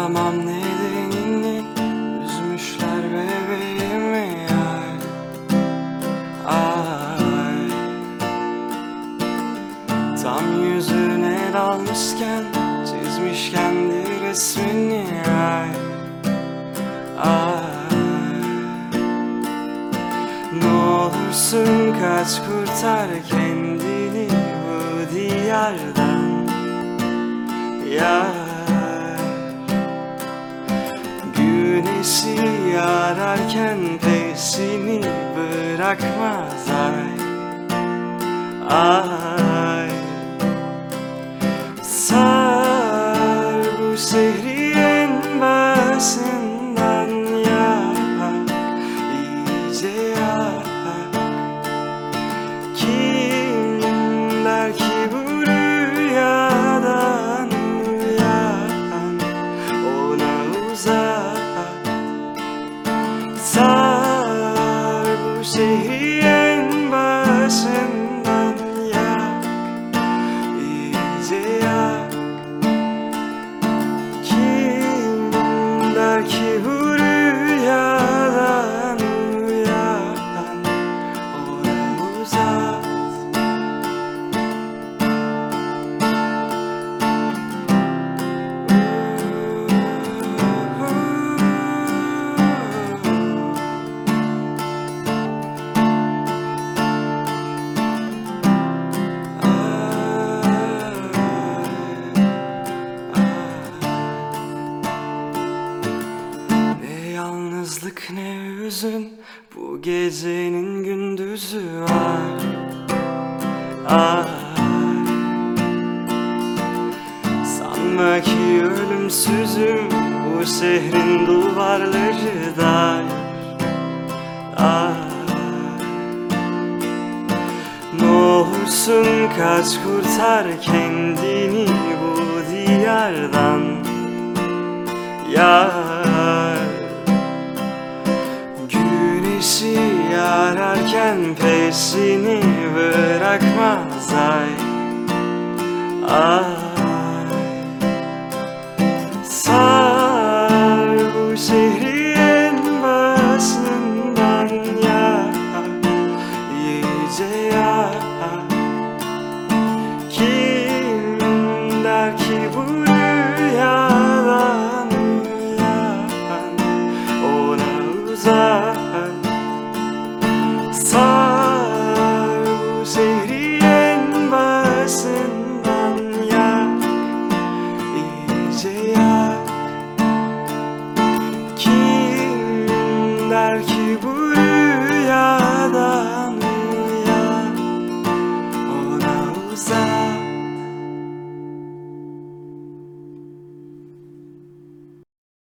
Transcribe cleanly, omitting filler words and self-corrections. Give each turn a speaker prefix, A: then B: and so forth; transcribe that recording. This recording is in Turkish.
A: Anlamam nedenini, üzmüşler bebeğimi ay, ay. Tam yüzüne dalmışken, çizmiş kendi resmini ay, ay. Ne olursun kaç, kurtar kendini bu diyardan yar. Güneşi ararken peşini bırakmaz ay, ay. Sar bu şehri en başından yak, iyice yak. Kim der ki bu rüyadan uyan, ona uzak. Sar bu şehri en başından yak, iyice yak. Kim der ki bu rüyadan uyan, ona uzak. Yalnızlık ne hüzün, bu gecenin gündüzü var ay. Sanma ki ölümsüzüm, bu şehrin duvarları dar ay. Ne olursun kaç, kurtar kendini bu diyardan yar. Güneşi ararken peşini bırakmaz ay, ay. Sar bu şehri en başından yak, iyice yak. Kim der ki bu rüyadan uyan, ona uzak. Sar bu şehri en başından yak, iyice yak. Kim der ki bu rüya